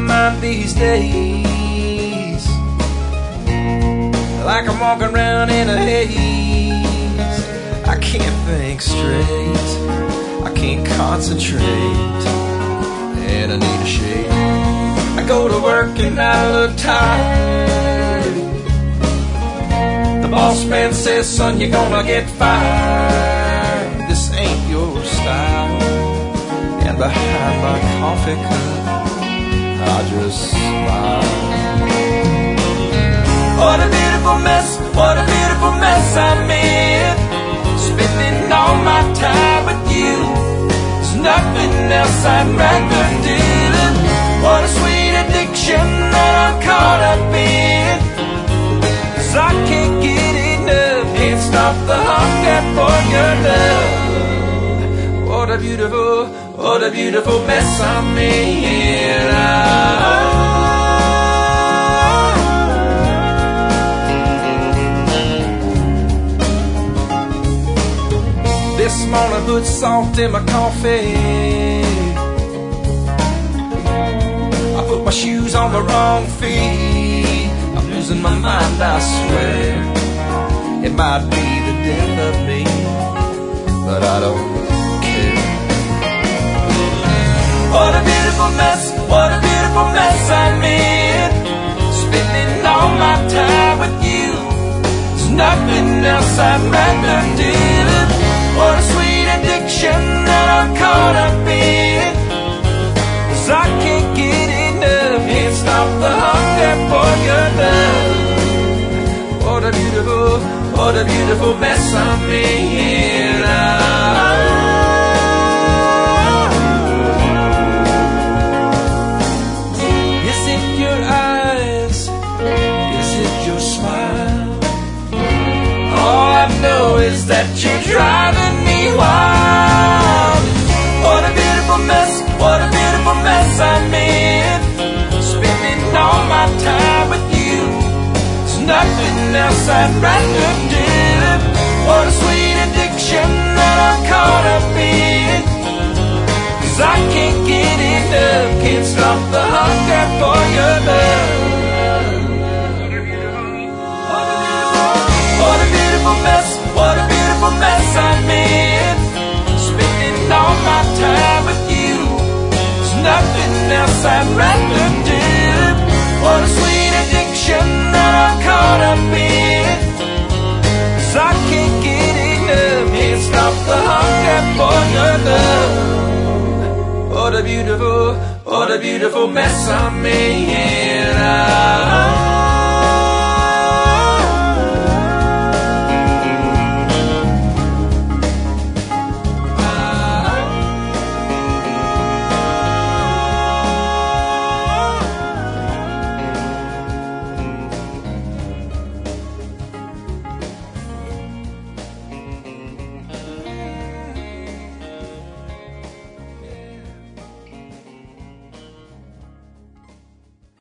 mind these days, like I'm walking around in a haze. I can't think straight, I can't concentrate, and I need a shake. I go to work and I look tired. The boss man says, son, you're gonna get fired. This ain't your style. And behind my coffee cup, I just smile. What a beautiful mess, what a beautiful mess I'm in. Spending all my time with you. There's nothing else I'd rather do. What a sweet addiction that I'm caught up in. 'Cause I can't get enough, can't stop the hunger for your love. What a beautiful mess I'm in. This morning put salt in my coffee. I put my shoes on the wrong feet. I'm losing my mind, I swear. It might be the death of me, but I don't care. What a beautiful mess, what a beautiful mess I'm in. Spending all my time with you. There's nothing else I'd rather do. What a sweet addiction that I'm caught up in. 'Cause I can't get enough, can't stop the hunger for your love. What a beautiful mess I'm in. Is it your eyes? Is it your smile? All I know is that you're driving me wild. What a beautiful mess, what a beautiful mess I'm in. Spending all my time with you. There's nothing else I'd rather do. What a sweet addiction that I'm caught up in. 'Cause I can't get enough, can't stop the hunger for your love. What a beautiful mess, what a beautiful mess I'm in. Spending all my time with you. There's nothing else I'd rather do. What a sweet addiction that I'm caught up in. 'Cause I can't get enough, can't stop the hunger for your love. What a beautiful mess I'm in.